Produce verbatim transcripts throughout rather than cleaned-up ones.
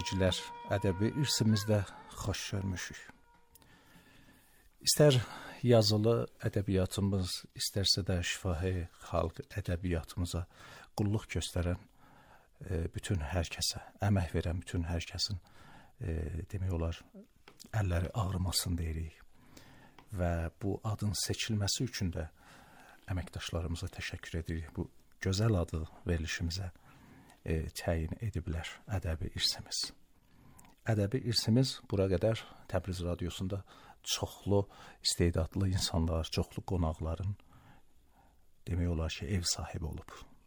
Ədəbi irsimizdə xoş görmüşük. İstər yazılı ədəbiyyatımız, istərsə də şifahi xalq ədəbiyyatımıza qulluq göstərən e, bütün hər kəsə, əmək verən bütün hər kəsin e, demək olar əlləri ağrımasın deyirik. Və bu adın seçilməsi üçün də əməkdaşlarımıza təşəkkür edirik. Bu gözəl adı verilişimizə e, təyin ediblər ədəbi irsimiz. Ədəbi irsimiz bura qədər Təbriz Radiosunda çoxlu istedadlı insanlar, çoxlu qonaqların demək olar ki, ev sahibi olub.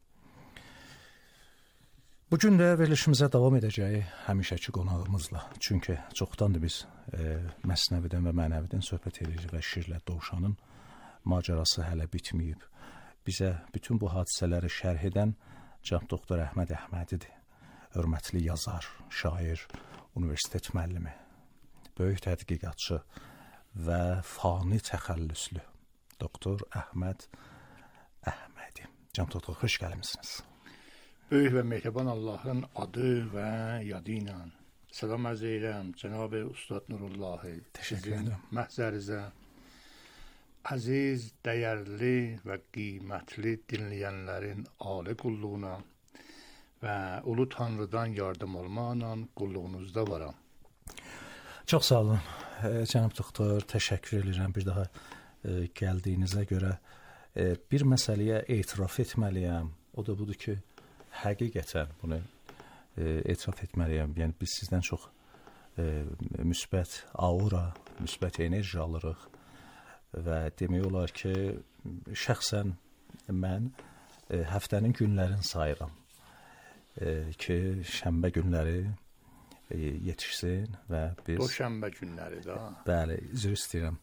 Bugün də verilişimizə davam edəcəyik həmişəki qonağımızla. Çünki çoxdandır biz e, Məsnəvidən və Mənəvidən söhbət edirik və Şirlə Dovşanın macerası hələ bitməyib. Bizə bütün bu hadisələri şərh edən cənab doktor Əhməd Əhmədidir. Hörmətli yazar, şair, universitet müəllimi, böyük tədqiqatçı və fani təxəllüslü doktor Əhməd Əhmədi. Cənab doktor, xoş gəlmisiniz. Böyük və mehriban Allahın adı və yadı ilə salam arz edirəm Cənab Ustad Nurullahi. Təşəkkür edirəm. Məhzərinizə əziz, dəyərli və qiymətli dinləyənlərin ali qulluğuna və Ulu Tanrıdan yardım olmaqla qulluğunuzda varam. Çox sağ olun, e, cənab doktor, təşəkkür edirəm bir daha e, gəldiyinizə görə. E, bir məsələyə etiraf etməliyəm, o da budur ki, həqiqətən bunu e, etiraf etməliyəm. Yəni, biz sizdən çox e, müsbət aura, müsbət enerji alırıq və demək olar ki, şəxsən mən e, həftənin günlərini sayıram. E, ki, şənbə günləri e, yetişsin və biz... O şənbə günləri da. Bəli, üzr istəyirəm.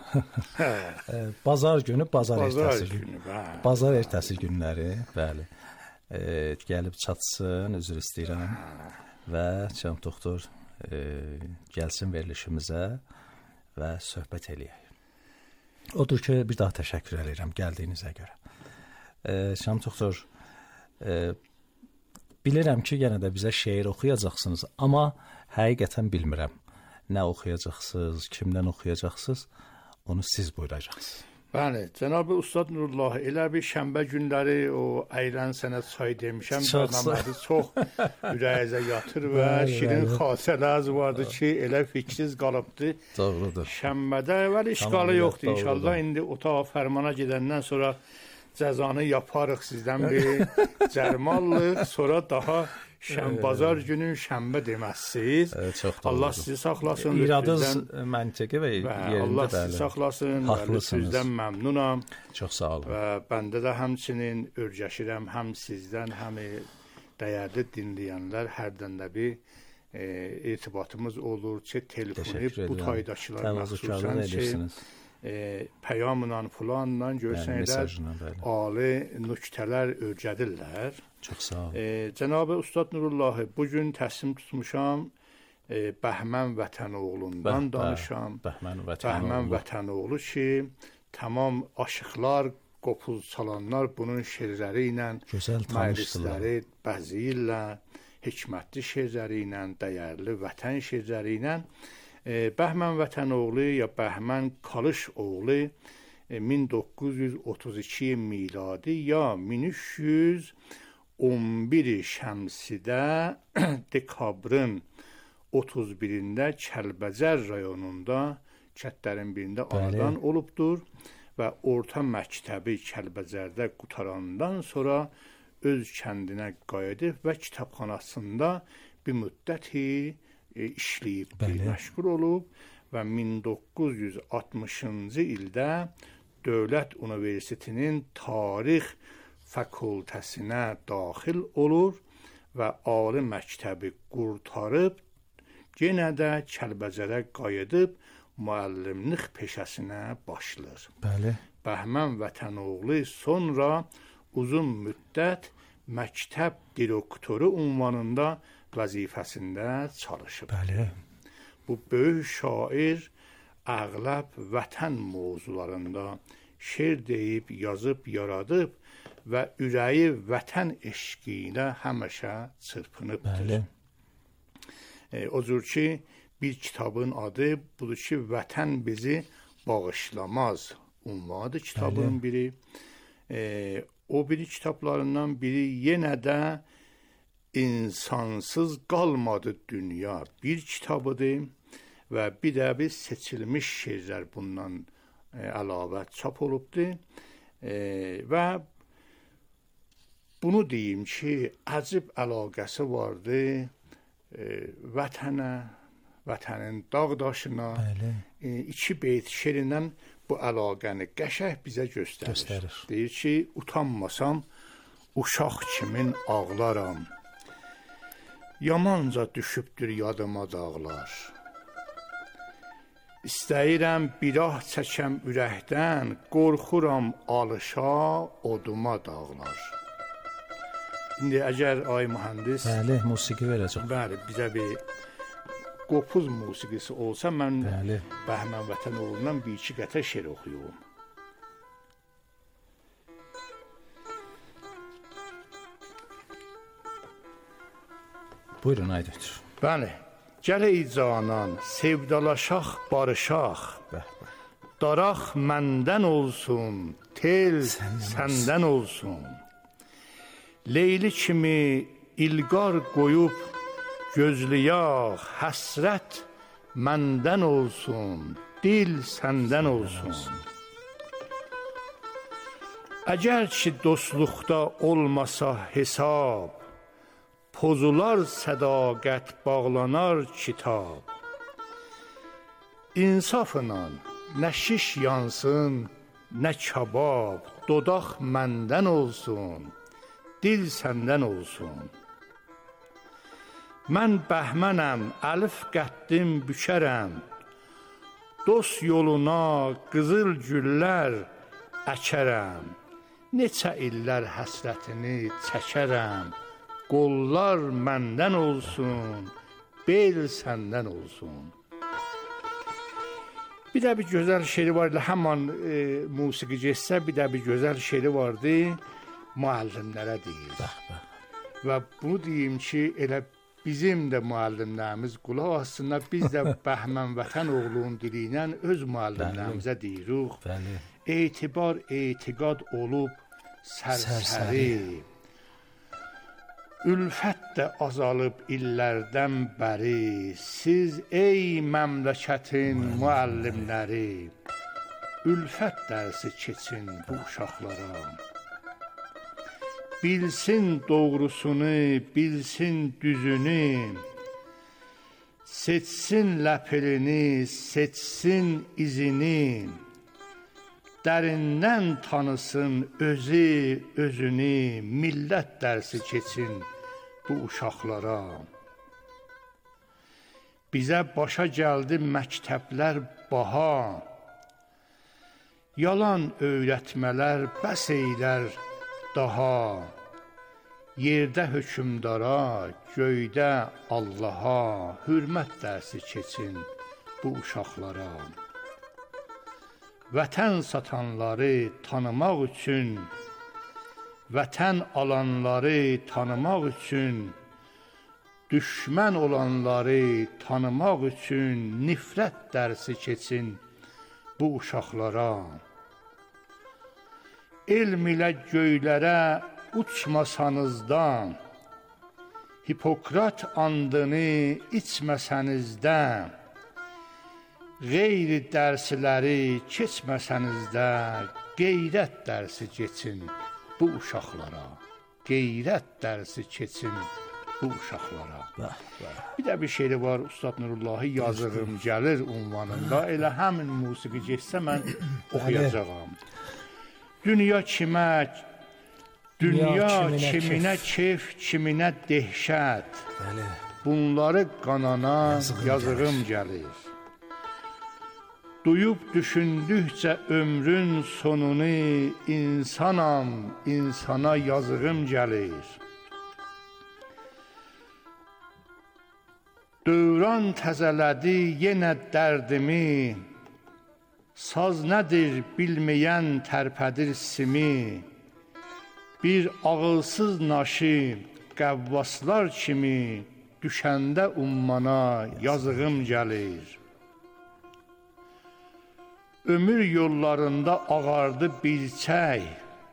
e, bazar günü, bazar, bazar ertəsi günü. Bazar ertəsi günləri, bəli. E, gəlib çatsın, üzr istəyirəm. Və cənab doktor e, gəlsin verilişimizə və söhbət eləyək. Odur ki, bir daha təşəkkür edirəm gəldiyinizə görə. E, cənab doktor, e, bilirəm ki, yenə də bizə şeir oxuyacaqsınız, amma həqiqətən bilmirəm. Nə oxuyacaqsınız, kimdən oxuyacaqsınız, onu siz buyuracaqsınız. Bəli, Cənab-ı Ustad Nurullah, elə bir şənbə günləri o əylən sənə çay demişəm, bərnamədi çox ürəyizə yatır və şirin xatirələr vardı ki, elə fiksiz qalıbdı. Doğrudur. Şənbədə əvvəl işğalı yoxdur, inşallah. İndi otağa fərmana gedəndən sonra cəzanı yaparıq sizdən bir cərmallıq, sonra daha şən, bazar günü şənbə deməzsiniz. Allah sizi saxlasın. İradınız məntiqi və yerində. Allah sizi saxlasın. Sizdən məmnunam. Çox sağ olun. Və bəndə də həmçinin örgəşirəm həm sizdən, həm dəyərli dinləyənlər hərdən də bir e, irtibatımız olur ki, telefonu bu taydakılar məxsusən ki, E, pəyamla, filanla görsənlər, ali nüktələr öyrədirlər. Çox sağ olun. E, Cənab-ı Ustad Nurullahi, bugün təslim tutmuşam e, Bəhmən Vətənoğlundan Bəh, danışam. Bəhmən Vətənoğlu. Bəhmən Vətənoğlu ki, tamam aşıqlar, qopuz çalanlar bunun şeirləri ilə, məclisləri bəziyirlər, hikmətli şeirləri ilə, dəyərli vətən şeirləri ilə. E, Bəhmən Vətənoğlu ya Bəhmən Kalışoğlu e, min doqquz yüz otuz iki miladi ya min üç yüz on bir şəmsidə dekabrın otuz birində Kəlbəcər rayonunda kəndlərin birində anadan olubdur və orta məktəbi Kəlbəcərdə qutarandan sonra öz kəndinə qayıdıb və kitabxanasında bir müddəti E, işləyib, məşğul olub və min doqquz yüz altmışıncı ildə Dövlət Universitetinin Tarix fakültəsinə daxil olur və ali məktəbi qurtarıb, yenə də Kəlbəcərə qayıdıb müəllimlik peşəsinə başlayır. Bəli. Bəhmən Vətənoğlu sonra uzun müddət məktəb direktoru unvanında vəzifəsində çalışıb. Bəli. Bu böyük şair əğləb vətən mövzularında şeir deyib, yazıb, yaradıb və ürəyi vətən eşqi ilə həmişə çırpınıbdır. Bəli. E, o cür ki, bir kitabın adı budur ki, Vətən bizi bağışlamaz unvanıdır kitabın Bəli. biri. E, o biri kitablarından biri yenə də İnsansız qalmadı dünya bir kitabıdır və bir də bir seçilmiş şeirlər bundan e, əlavə çap olubdur. E, və bunu deyim ki, əcib əlaqəsi vardı e, vətənə, vətənin dağdaşına e, iki beyt şeirindən bu əlaqəni qəşəng bizə göstərir. göstərir. Deyir ki, utanmasam, uşaq kimin ağlaram, yamanca düşübdür yadıma dağlar. İstəyirəm bir ah çəkəm ürəkdən, qorxuram alışa oduma dağlar. İndi əgər ay mühəndis Bəli, musiqi verəcək. Bəli, bizə bir qopuz musiqisi olsa, mən Bəli. Bəhmən Vətənoğlundan bir iki qətrə şeir oxuyurum. Buyurun, Aydın. Bəli. Gəl ey canan, sevdalaşaq, barışaq. Bəh, bəh. Daraq məndən olsun, tel səndən, səndən olsun. Leyli kimi ilqar qoyub gözləyaq, həsrət məndən olsun, dil səndən olsun. Əgər ki dostluqda olmasa hesab, pozular sədaqət, bağlanar kitab. İnsafla nə şiş yansın, nə kabab, dodaq məndən olsun, dil səndən olsun. Mən bəhmənəm, əlif qəddim bükərəm, dost yoluna qızıl güllər əkərəm. Neçə illər həsrətini çəkərəm, qollar məndən olsun, bel səndən olsun. Bir də bir gözəl şeiri var, həman e, musiqi getsə, bir də bir gözəl şeiri vardı, müəllimlərə deyir. Bəh, bəh. Və bunu deyim ki, elə bizim də müəllimlərimiz qulaq aslında, biz də Bəhmən Vətənoğlunun dili ilə öz müəllimlərimizə deyirik. Bəli. Etibar, etiqad olub sərsəri. sərsəri. Ülfət də azalıb illərdən bəri, siz ey məmləkətin müəllimləri, ülfət dərsi keçin bu uşaqlara. Bilsin doğrusunu, bilsin düzünü, seçsin ləpilini, seçsin izini, dərindən tanısın özü, özünü, millət dərsi keçin bu uşaqlara. Bizə başa gəldi məktəblər baha, yalan öyrətmələr bəs eylər daha. Yerdə hökümdara, göydə Allaha, hürmət dərsi keçin bu uşaqlara. Vətən satanları tanımaq üçün, vətən alanları tanımaq üçün, düşmən olanları tanımaq üçün nifrət dərsi keçin bu uşaqlara. Elm ilə göylərə uçmasanızdan, Hipokrat andını içməsənizdən, qeyri dərsləri keçməsənizdə, qeyrət dərsi keçin bu uşaqlara. Qeyrət dərsi keçin bu uşaqlara. Bəh, bəh. Bir də bir şeiri var, Ustad Nurullahi yazığım gəlir unvanında. Elə həmin musiqi geçsə mən oxuyacağam. Dünya kimə, dünya kiminə keyf, kiminə dehşət. Bəli. Bunları qanana yazığım, yazığım gəlir. Duyub düşündükcə ömrün sonunu, insanam, insana yazığım gəlir. Dövran təzələdi yenə dərdimi, saz nədir bilməyən tərpədir simi, bir ağılsız naşı qəvvaslar kimi düşəndə ummana yazığım gəlir. Ömür yollarında ağardı bilçək,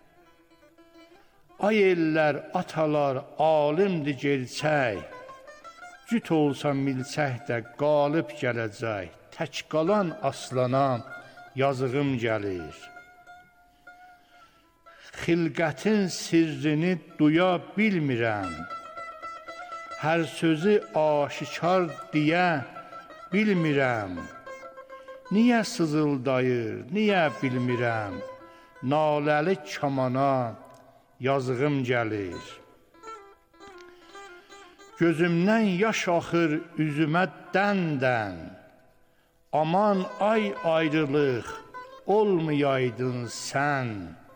ay ellər, atalar, alimdir gerçək, cüt olsa milçək də qalib gələcək, tək qalan aslana yazığım gəlir. Xilqətin sirrini duya bilmirəm, hər sözü aşikar deyə bilmirəm. Niyə sızıldayır, niyə bilmirəm, naləli kamana yazığım gəlir. Gözümdən yaş axır üzümə dən-dən, aman ay ayrılıq olmayaydın sən.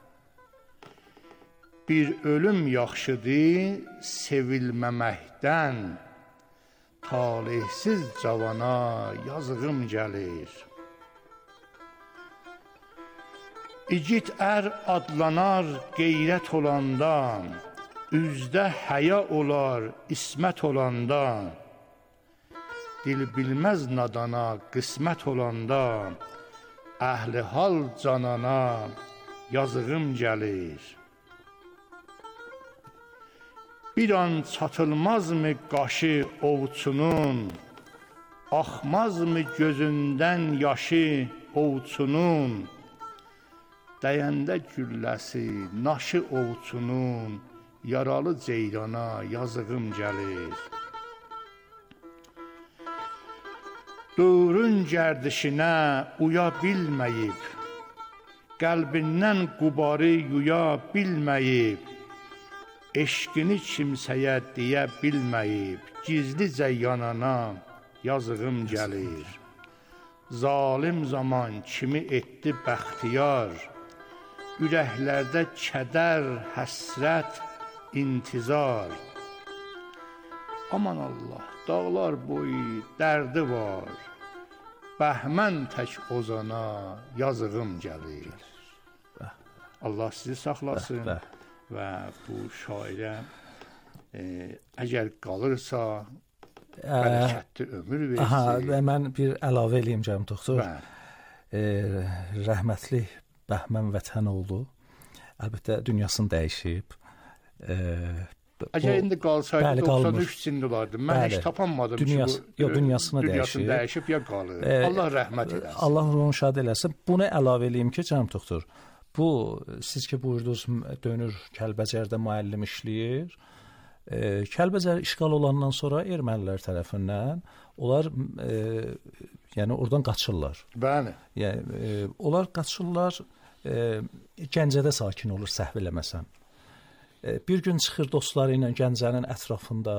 Bir ölüm yaxşıdır sevilməməkdən, talihsiz cavana yazığım gəlir. İgid ər adlanar qeyrət olandan, üzdə həya olar ismət olandan, dil bilməz nadana qismət olandan, əhli hal canana yazığım gəlir. Bir an çatılmazmı qaşı ovçunun, axmazmı gözündən yaşı ovçunun, dəyəndə gülləsi naşı ovçunun, yaralı ceyrana yazığım gəlir. Dövrün gərdişinə uya bilməyib, qəlbindən qubarı yuya bilməyib, eşqini kimsəyə deyə bilməyib, gizlicə yanana yazığım gəlir. Zalim zaman kimi etdi bəxtiyar, ürəklərdə kədər, həsrət, intizar. Aman Allah, dağlar boyu dərdi var, bəhmən tək ozana yazığım gəlir. Allah sizi saxlasın. Bəh, bəh. Və bu şairə e, əgər qalırsa bərəkətli ömür versin. Aha, mən bir əlavə eləyim canım doktor. E, rəhmətli Bəhmən Vətən oldu. Əlbəttə dünyasını dəyişib. E, əgər indi qalsaydı doxsan üç sində olardı. Mən bəli, heç tapanmadım dünyası, ki, bu yox, dünyasını, dünyasını dəyişib. dəyişib ya qalır. E, Allah rəhmət eləsin. Allah ruhunu şad eləsin. Bunu əlavə eləyim ki, canım doktor, bu, siz ki buyurdunuz, dönür Kəlbəcərdə müəllim işləyir. E, Kəlbəcər işğal olandan sonra ermənilər tərəfindən onlar e, yəni oradan qaçırlar. Bəli. Yəni e, onlar qaçırlar, e, Gəncədə sakin olur səhv eləməsəm. E, bir gün çıxır dostları ilə Gəncənin ətrafında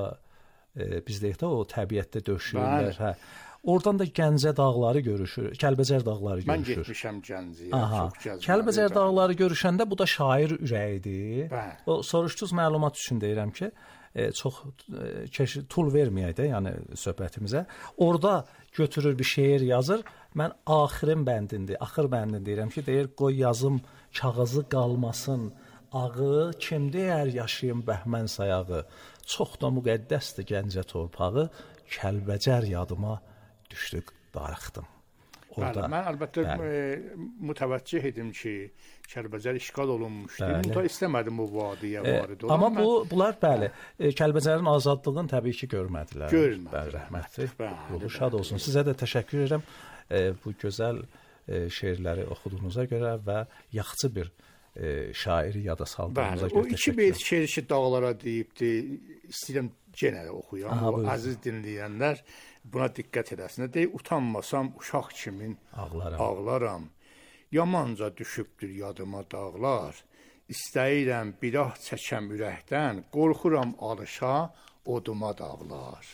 e, biz deyək də o təbiətdə döşüyürlər, hə. Oradan da Gəncə dağları görüşür, Kəlbəcər dağları görüşür. Mən getmişəm Gəncəyə, çox gəzməli. Kəlbəcər dağları görüşəndə bu da şair ürəyidir. Bəli. O soruşdunuz məlumat üçün deyirəm ki, e, çox e, keş, tul verməyək də, yəni söhbətimizə. Orada götürür bir şeir yazır. Mən axirin bəndində, axır bəndində deyirəm ki, deyir qoy yazım kağızı qalmasın, ağı kim deyər yaşayım Bəhmən sayağı. Çox da müqəddəsdir Gəncə torpağı, Kəlbəcər yadıma düşdük, darıxdım. Orada, bəli, mən əlbəttə e, mütəvəccüh edim ki, Kəlbəcər işğal olunmuşdu. Mütə istəmədim bu vadiyə varid olun. Amma bu, bunlar, bəli, e, Kəlbəcərin azadlığını təbii ki, görmədilər. Görmədilər. Bəli, rəhmətli. Ruhu şad olsun. Sizə də təşəkkür edirəm e, bu gözəl e, şeirləri oxuduğunuza görə və yaxçı bir e, şairi yada saldığınıza görə təşəkkür edirəm. O iki beyt şeir ki, dağlara deyibdi, istəyirəm yenə də oxuyam. Aha, o əziz dinləyənlər buna diqqət edəsinə. Deyir, utanmasam uşaq kimin ağlaram. ağlaram. Yamanca düşübdür yadıma dağlar. İstəyirəm bir ah çəkəm ürəkdən, qorxuram alışa oduma dağlar.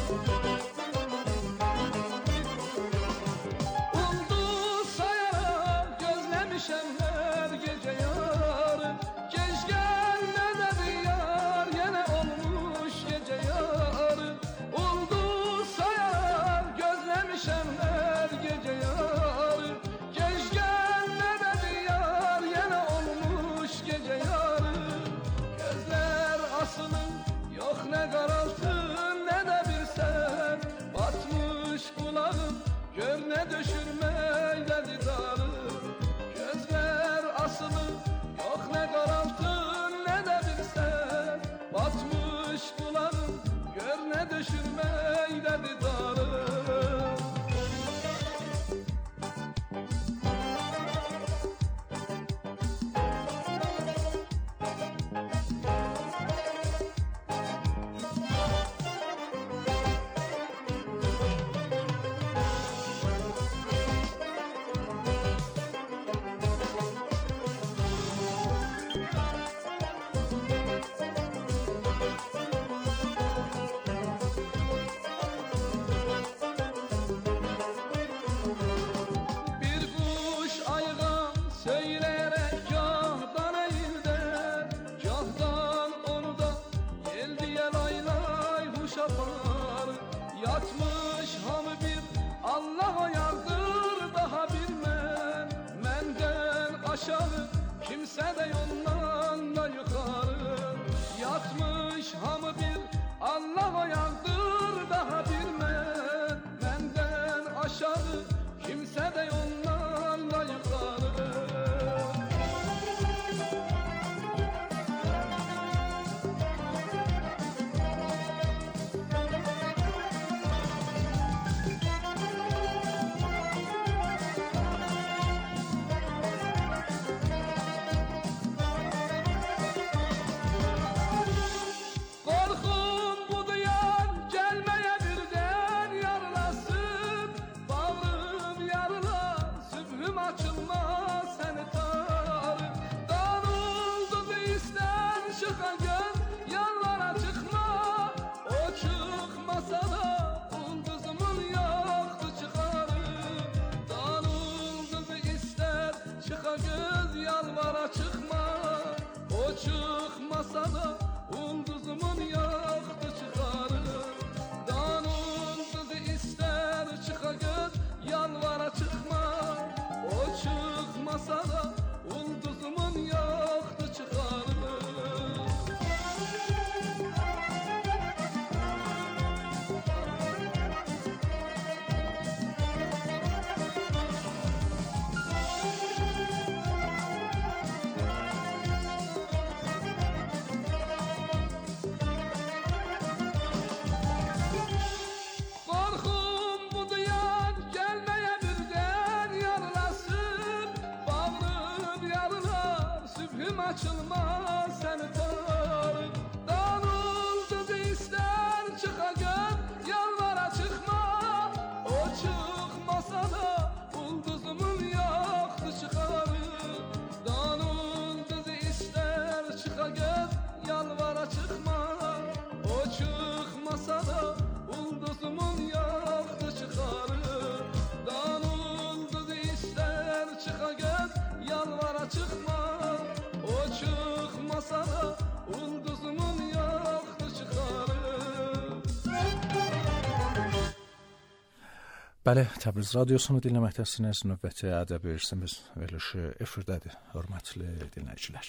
Bəli, Təbriz radiosunu dinləməkdəsiniz. Növbəti ədəbi irsimiz verilişi efirdədir, hörmətli dinləyicilər.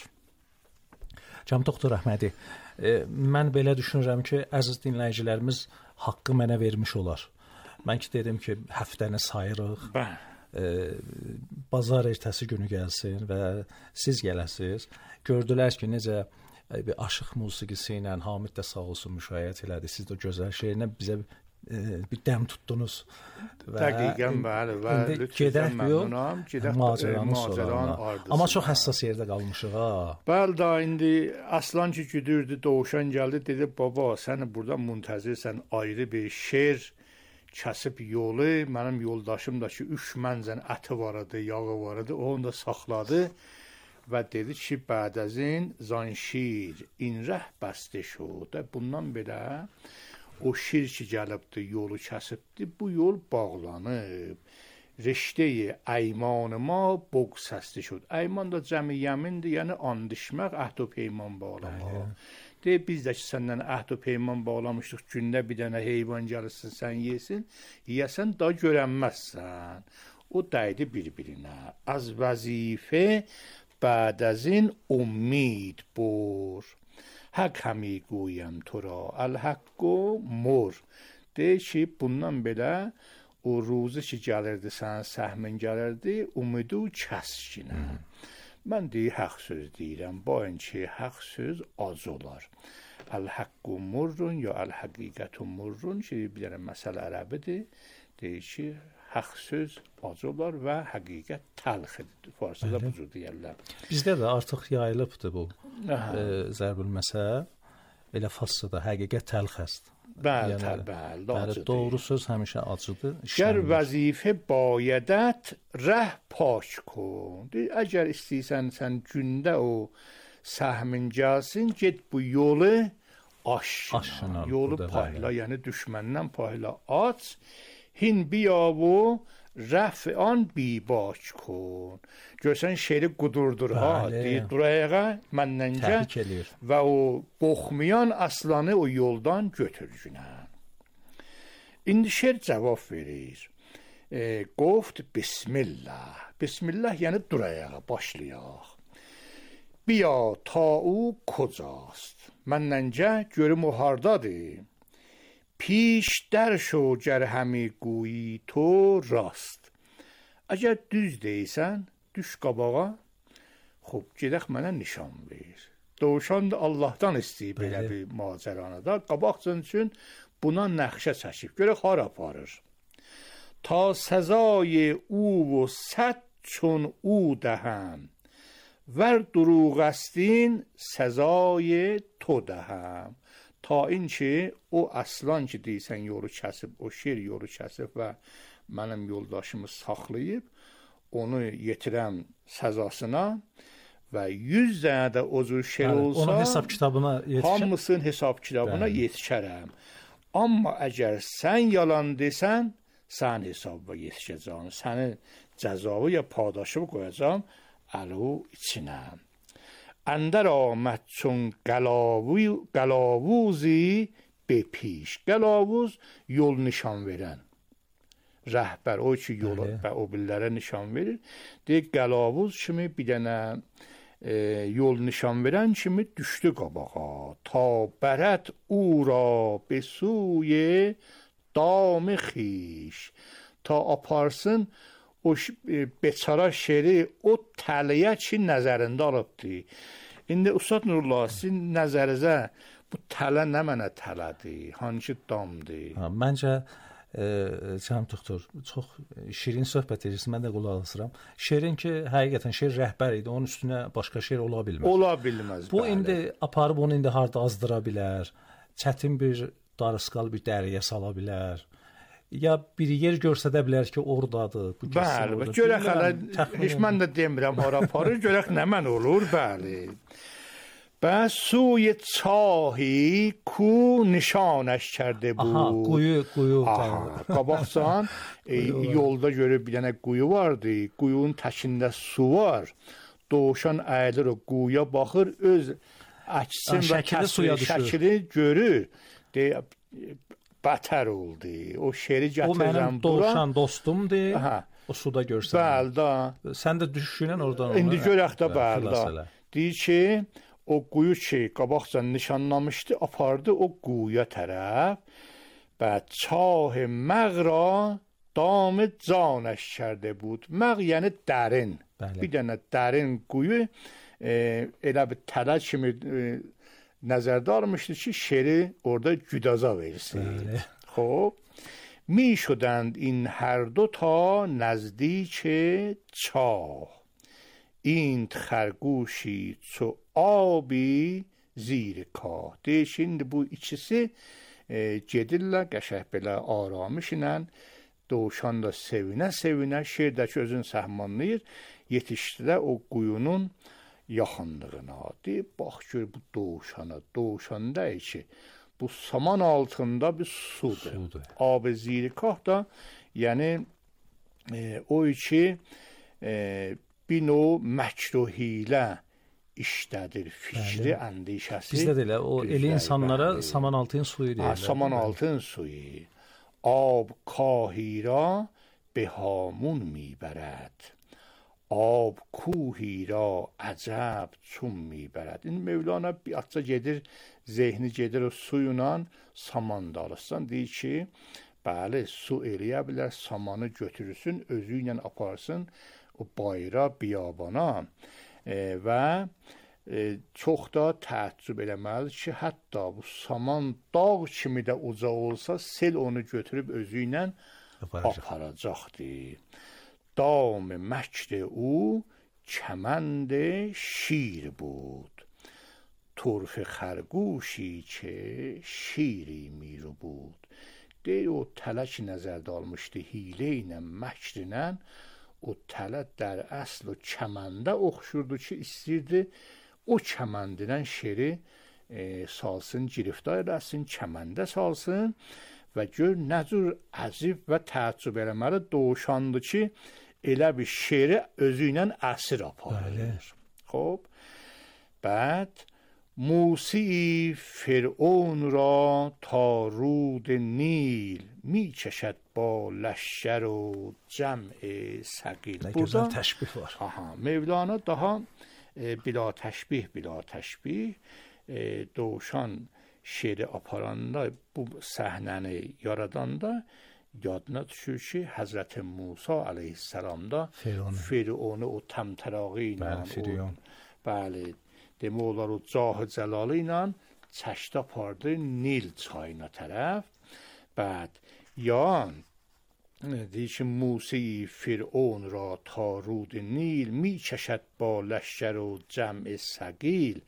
Cəm Doktor Əhmədi, e, mən belə düşünürəm ki, əziz dinləyicilərimiz haqqı mənə vermiş olar. Mən ki dedim ki, həftəni sayırıq, e, bazar ertəsi günü gəlsin və siz gələsiniz. Gördülər ki, necə bir aşıq musiqisi ilə Hamid də sağ olsun müşayiət elədi. Siz də gözəl şeylə bizə bir dəm tutdunuz. Dəqiqən bəli və lütfən məmnunam. Gedək macəranın ardısına. Amma çox həssas yerdə qalmışıq ha. Bəli da indi aslan ki güdürdü, doğuşan gəldi, dedi baba sən burada müntəzirsən, ayrı bir şeir kəsib yolu. Mənim yoldaşım da ki üç mənzən əti var idi, yağı var idi, onu da saxladı və dedi ki bəd əzin zan şir in rəh bəstə şud. Bundan belə o şir ki gəlibdi, yolu kəsibdi, bu yol bağlanıb. Reşte-i ayman ما بگسسته شد. Ayman da cəmi yemindir, yəni and içmək, əhd və peyman bağlamaq. Deyir, biz də ki, səndən əhd və peyman bağlamışdıq, gündə bir dənə heyvan gəlirsin, sən yesin, yiyəsən, da görənməzsən. O dəydi bir-birinə. Az vəzifə بعد از این امید بر حق hami guyam tura el-haqq mur. Deyir ki, bundan belə o ruzu ki gəlirdi, sənin səhmin gəlirdi, umudu kəskinə. Mən deyir, haqq söz deyirəm, bayın ki, haqq söz az olar. El-haqq murrun ya el-haqiqət murrun ki, bir dənə məsələ ərəbidir. Deyir ki, haqq söz az olar və həqiqət təlxidir. Farsada bu cür deyirlər. Bizdə də artıq yayılıbdır bu e, zərbül məsəl. Elə farsada həqiqət təlxəsdir. Bəli, yəni, bəli, bəli, doğru söz həmişə acıdır. Gər vəzifə bayədət rəh pak kn. Əgər istəyirsən sən gündə o səhmin gəlsin, get bu yolu aşına. aşına yolu payla, yəni düşməndən payla aç. Hin biyavu rəf an bibak kn. Görsən şeiri qudurdur ha. Deyir, durayağa məndən gəl və o boxmayan aslanı o yoldan götür günə. İndi şeir cavab verir. E, qoft bismillah. Bismillah yəni durayağa, başlayaq. Biya ta o kocast. Məndən gəl görüm o hardadır. پیش در شو گر همی گویی تو راست. اگر düz deysən, düş qabağa. Xoş, gedək mənə nişan ver. Doğuşan da Allahdan istəyib belə bir macəranı da. Qabaqcın üçün buna nəxşə çəkib. Görək hara aparır. Ta səzای او و صد چون او دهم ور دروغ استین سزای تو دهم. Ta in ki, o aslan ki deysən yolu kəsib, o şir yolu kəsib və mənim yoldaşımı saxlayıb, onu yetirəm səzasına və yüz dənə də o cür şir yəni, olsa, onun hesab kitabına yetişər. Hamısının hesab kitabına Bəli. Yetişərəm. Amma əgər sən yalan desən, sən hesabına yetişəcəm. Səni cəzavı ya padaşı qoyacam, əlu içinəm. اندر آمد چون قلاووزی به پیش. قلاووز yol nişan verən. Rəhbər o ki yolu və o billərə nişan verir. Deyir, qalavuz kimi bir dənə e, yol nişan verən kimi düşdü qabağa. Ta bərət ura be suye dam xiş. Ta aparsın o beçara şeri o təliyə ki nəzərində alıbdır. İndi Ustad Nurullah, sizin nəzərinizə bu tələ nə mənə tələdir? Hansı damdır? Ha, məncə e, Cənab doktor, çox şirin söhbət edirsən, mən də qulaq asıram. Şeirin ki, həqiqətən şeir rəhbər idi, onun üstünə başqa şeir ola bilməz. Ola bilməz. Bu bəli. indi aparıb onu indi harda azdıra bilər, çətin bir darısqal bir dəriyə sala bilər. Ya bir yer görsədə bilər ki, oradadır. Bu bəli, görək hələ, heç mən də demirəm, hara aparır, görək nə mən olur, bəli. Bəs suy çahi ku nişanəş کرده بود. Aha, quyu, quyu. Aha, qabaqsan, e, yolda görüb bir dənə quyu vardı, quyunun təkində su var. Doğuşan əyilir o quyuya baxır, öz əksin və kəsri şəkili görür. Deyir, bətər oldu. O şeri gətirəm bura. O mənim doğuşan dostumdur. Aha. O suda görsən. Bəli da. Sən də düşüşünən oradan. İndi görək də bəli da. Deyir ki, o quyu ki, qabaqcan nişanlamışdı, apardı o quyuya tərəf. Və çah məğra dam canəş کرده بود. Məğ yəni dərin. Bəli. Bir dənə dərin quyu e, elə bir tələ kimi e, nəzərdə almışdı ki, şeri orada güdaza versin. خب می شدند این هر دو تا نزدیک چاه این خرگوشی چو آبی زیر کاه. Deyir, şimdi bu ikisi e, gedirlər, qəşəng belə aramışla, doğuşan da sevinə sevinə şeirdəki özün səhmanlayır, yetişdilər o quyunun yaxınlığına. Deyir, bax gör bu doğuşana, doğuşanda ki, bu saman altında bir sudur. sudur. Ab zirikah da yəni e, o iki e, bir növ məkruh ilə işlədir, fikri, əndişəsi. Bizdə də elə o eli insanlara bəli. Saman altın suyu deyirlər. Saman altın suyu. Ab kahi را به هامون میبرد آب کوهی را عجب çun میبرد. این Mevlana bir atça gedir, zehni gedir o suyla saman dalısından deyir ki, bəli, su eləyə bilər, samanı götürürsün, özü ilə aparsın o bayra, biyabana e, və e, çox da təəccüb eləməlidir ki, hətta bu saman dağ kimi də uca olsa, sel onu götürüb özü ilə aparacaqdır. دام مکر او کمند شیر بود طرف خرگوشی که şiri میرو بود. deyir o tələ ki nəzərdə almışdı hilə ilə, məkr ilə, o tələ در əsl o kəməndə oxşurdu ki, istəyirdi o kəməndinən şeri e, salsın, giriftar eləsin, kəməndə salsın və gör nə cür əzib və təəccüb eləməli doğuşandı ki, elə bir şeri özü ilə əsir aparır. Xob, بعد موسی فرعون را تا رود نیل می کشد با لشکر و جمع ثقیل. Burada təşbih var. Aha, Mevlana daha e, bila təşbih, bila təşbih e, doğuşan şeri aparanda, bu səhnəni yaradanda yadına düşür ki, Həzrəti Musa əleyhissalamda Fironu o təmtərağı ilə, bəli, demək olar o cahı cəlalı ilə çəşdə apardı Nil çayına tərəf. Bəd, ya deyir ki, Musi Fir'on را تا رود نیل می کشد با لشکر و جمع ثقیل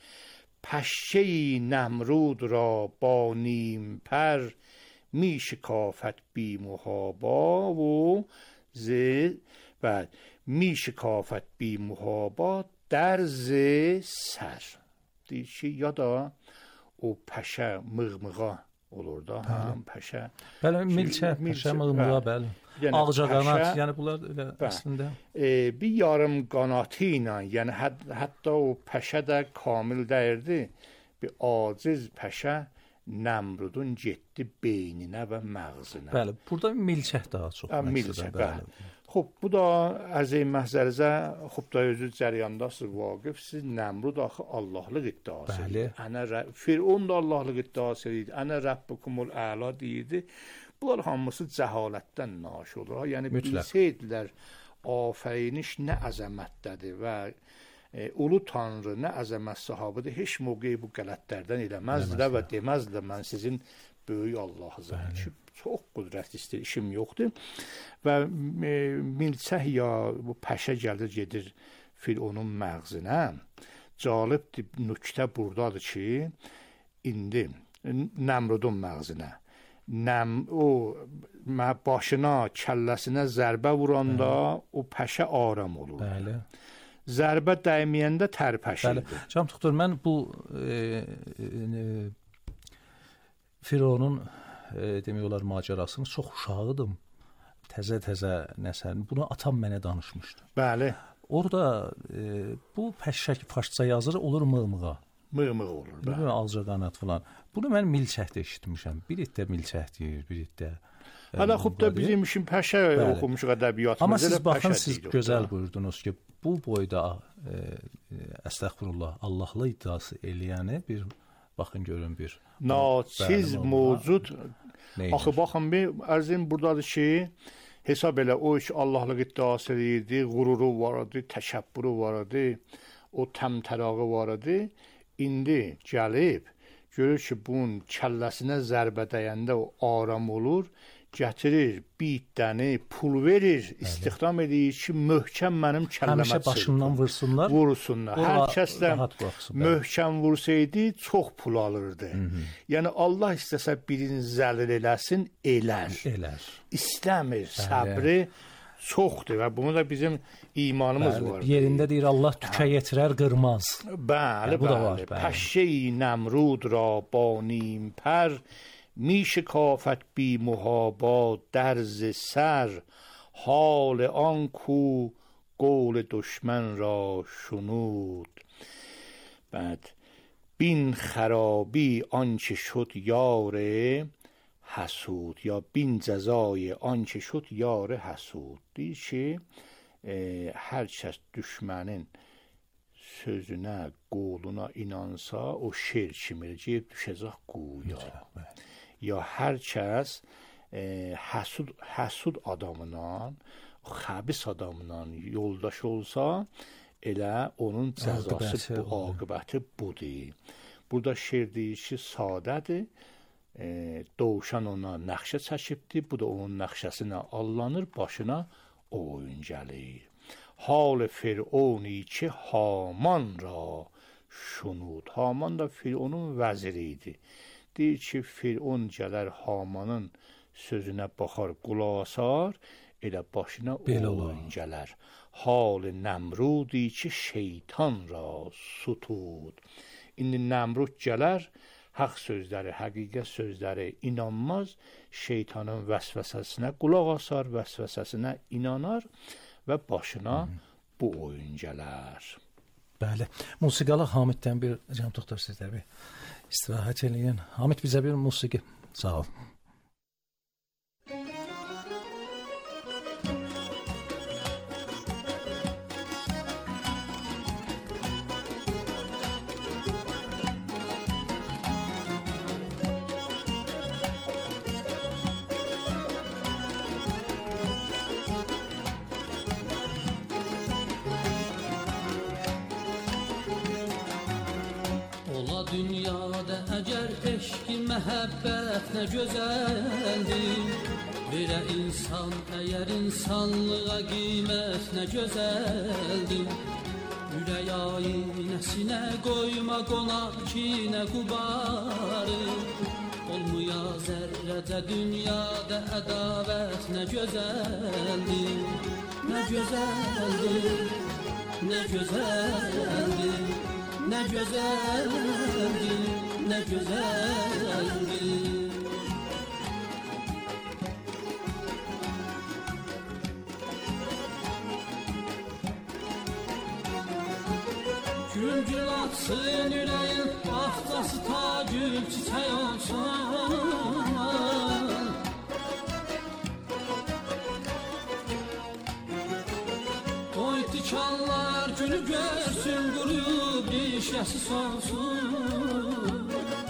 پشه نمرود را با نیم پر می شکافت بی محابا و ز بعد می شکافت بی محابا در ز سر. deyir ki, ya da o پشه mığmığa olur da, həm پشه. Bəli, milçə, پشه mığmığa, bəli. Ağca qanat, yəni bunlar elə əslində. E, bir yarım qanatı ilə, yəni həd, hətta o پشه də kamil dəyirdi. Bir aciz پشه Nəmrudun getdi beyninə və məğzinə. Bəli, burada milçək daha çox. Hə, milçək, bəli. Xub, bu da əzim məhzərizə, xub da özü cəriyandasınız, vaqifsiz. Nəmrud axı Allahlıq iddiası bəli. Ənə Fir'on da Allahlıq iddiası idi. Ənə Rəbbukumul əla deyirdi. Bunlar hamısı cəhalətdən naş olur. Yəni, bilsəydilər, afəriniş nə əzəmətdədir və E, ulu tanrı nə əzəmət sahabıdır, heç mövqeyi bu qələtlərdən eləməzdilər və deməzdilər, mən sizin böyük Allah'ızım ki, çox qüdrət istəyir, işim yoxdur. Və e, milçək ya bu pəşə gəlir, gedir Fir'onun məğzinə. Calibdir, nüktə buradadır ki, indi Nəmrudun məğzinə. Nəm, o başına, kəlləsinə zərbə vuranda Bəli. O pəşə aram olur. Bəli. Zərbə dəyməyəndə tərpəşirdi. Bəli. Cəm Doktor, mən bu e, e, Fironun e, demək olar macərasını çox uşağıdım. Təzə-təzə nəsə. Bunu atam mənə danışmışdı. Bəli. Orada e, bu pəşək farsça yazır, olur mığmığa. Mığmıq olur. Bəli. Alca qanat falan. Bunu mən milçəkdə eşitmişəm. Bir itdə milçək deyir, bir itdə. Hələ xub da bizim işin pəşə oxumuşuq ədəbiyyatımızda. Amma siz baxın, siz gözəl buyurdunuz ki, bu boyda e, e, əstəğfurullah, Allahlı iddiası eləyəni bir baxın görün bir naçiz mövcud. Axı baxın bir ərzim buradadır ki, hesab elə o iş Allahlıq iddiası eləyirdi, qururu var idi, təkəbbürü var idi, o təmtərağı var idi. İndi gəlib görür ki, bunun kəlləsinə zərbə dəyəndə o aram olur. Gətirir, bitdəni, pul verir, istihdam edir ki, möhkəm mənim kəlləmə həmişə başından vursunlar, vursunlar. Hər kəsdən möhkəm vursaydı, çox pul alırdı. Hı -hı. Yəni, Allah istəsə birini zəlil eləsin, elər. Elər. İstəmir, səbri çoxdur və bunu da bizim imanımız bəli, var. Yerində deyir Allah tükə yetirər qırmaz. Bəli, bu da var. پشه نمرود را با نیم پر می شکافت بی محابا درز سر حال آن کو قول دشمن را شنود. بعد بین خرابی آنچه شد یار حسود یا بین جزای آنچه شد یار حسود. Deyir ki, e, hər kəs düşmənin sözünə, qoluna inansa, o şer kimircəyib düşəcək quyuya. Ya hər kəs e, həsud, həsud adamla, xəbis adamla yoldaş olsa, elə onun cəzası, bu aqibəti budur. Burada şer deyir ki, sadədir. E, Doğuşan ona nəxşə çəkibdir, bu da onun nəxşəsinə allanır, başına o oyun gəlir. Hal Fir'oni ki Haman ra şunud. Haman da Fir'onun vəziri idi. Deyir ki, Fir'on gələr Hamanın sözünə baxar, qulaq asar, elə başına o oyun gələr. Hal Nəmrudi ki şeytan ra sutud. İndi Nəmrud gələr, haqq sözləri, həqiqət sözləri inanmaz, şeytanın vəsvəsəsinə qulaq asar, vəsvəsəsinə inanar və başına hmm. bu oyun gələr. Bəli. Musiqalı Hamiddən bir, Cənab doktor, sizlər bir istirahət eləyin. Hamid bizə bir musiqi. Sağ ol. Dünyada əgər eşqi məhəbbət nə gözəldir. Verə insan əgər insanlığa qiymət nə gözəldir. Ürək aynəsinə qoyma qonaq ki nə qubarı. Olmuya zərrəcə dünyada ədavət nə gözəldir. Nə gözəldir, nə gözəldir. Nə gözəldir, nə gözəldir. Gül gül atsın ürəyin, axtası ta gül çiçək olsun. Qoy tikanlar gülü görsün, quruyub dişəsi solsun.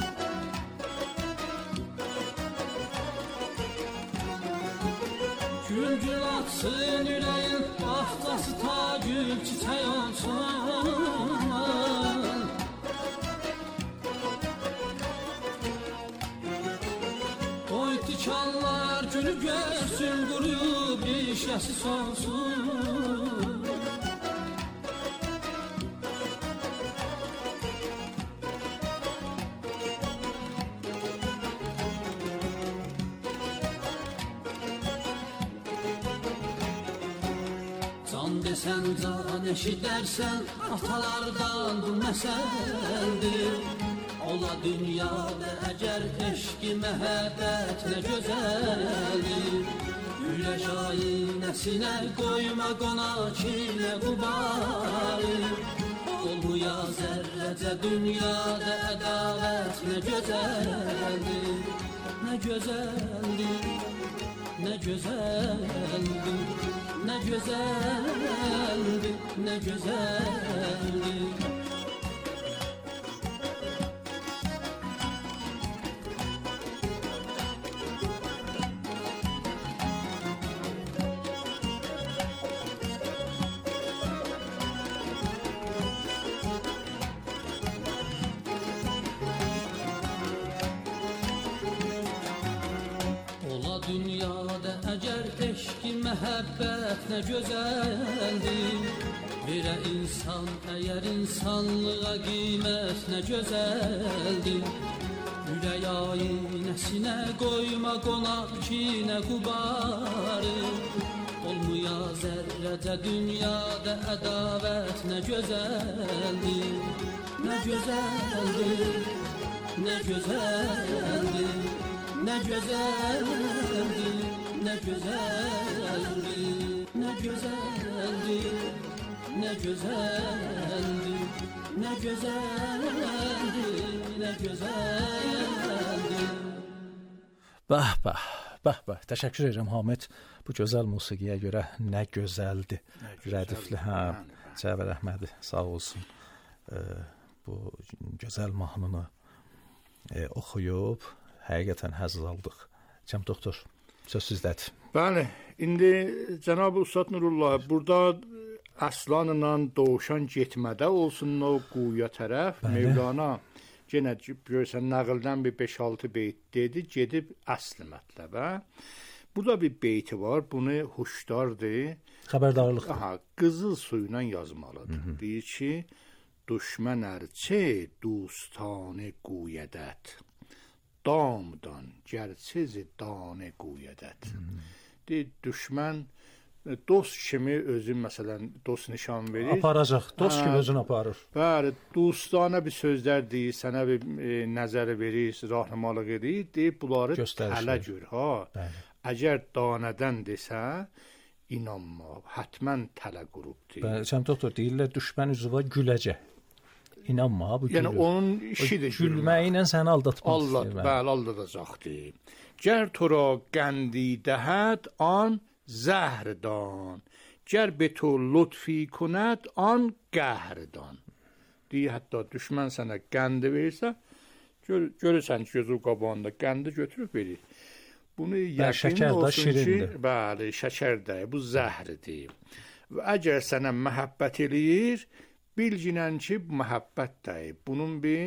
Gül gül atsın ürəyin, axtası ta gül çiçək olsun. Qoy tikanlar gülü görsün, quruyub dişəsi solsun. Desən can eşidərsən, atalardan bu məsəldir. Ola dünyada əgər eşqi məhəbbət nə gözəldir. Ürək aynəsinə qoyma qonaq ki nə qubarı. Olmuya zərrəcə dünyada ədavət nə gözəldir. Nə gözəldir, nə gözəldir. Nə gözəldir, nə gözəldir. Dünyada əgər eşqi məhəbbət nə gözəldir. Verə insan əgər insanlığa qiymət nə gözəldir. Ürək aynəsinə qoyma qonaq ki nə qubarı. olmaya zərrəcə dünyada ədavət nə gözəldir, nə gözəldir, nə gözəldir, nə gözəldir, nə gözəldir, nə gözəldir, nə gözəldir, nə gözəldir, nə gözəldir. Bəh, bəh, bəh, bəh. Təşəkkür edirəm Hamid. Bu gözəl musiqiyə görə nə gözəldir. Rədifli, hə, Cəvər Əhmədi sağ olsun. E, bu gözəl mahnını e, oxuyub həqiqətən həzz aldıq. Cəm doktor, söz sizdədir. Bəli, indi Cənab-ı Ustad Nurullah, burada Aslanla Dovşan getmədə olsun o quyuya tərəf. Bəli. Mevlana yenə görürsən nağıldan bir beş altı beyt dedi, gedib əsl mətləbə. Burada bir beyti var, bunu huşdardır. Xəbərdarlıqdır. Aha, qızıl suyla yazmalıdır. Hı -hı. Deyir ki, düşmən ərçə dostanə quyədət. Damdan gərçəz danə quyədət. Deyir, düşmən dost kimi özü məsələn dost nişan verir. Aparacaq, dost hə, kimi özünü aparır. Bəli, dostana bir sözlər deyir, sənə bir e, nəzər verir, rahnumalıq edir, deyib bunları tələ gör, ha. Bəli. Əgər danədən desə, inanma, hətmən tələ qurubdur. Bəli, Cəm doktor, deyirlər düşmən üzvə güləcək. İnanma, bu gülür. Yəni onun işidir. Gülməyi ilə səni aldatmaq Allah, istəyir. Bəli, aldadacaqdır. Gər tora qəndi dəhət an zəhridan, gər be to lütfi kund an qəhridan. Deyir, hətta düşmən sənə qəndi verirsə, gör, görürsən ki, gözü qabağında qəndi götürüb verir. Bunu yəqin olsun ki, bəli, şəkər də, bu zəhridir. Və əgər sənə məhəbbət eləyir, bilginən ki, bu məhəbbət də, bunun bir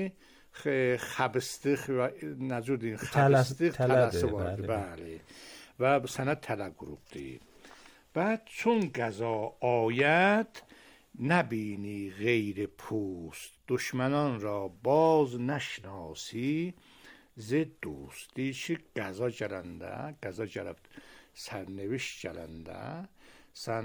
xəbislik və necə deyim, xəbislik tələsi vardır, bəli. Və sənə tələ qurubdur. Bəd çون qəza ayət nəbini qeyri pust, düşmənان را باز نشناسی زد دوست. deyir ki, qəza gələndə, qəza gəlib sərnəviş gələndə, sən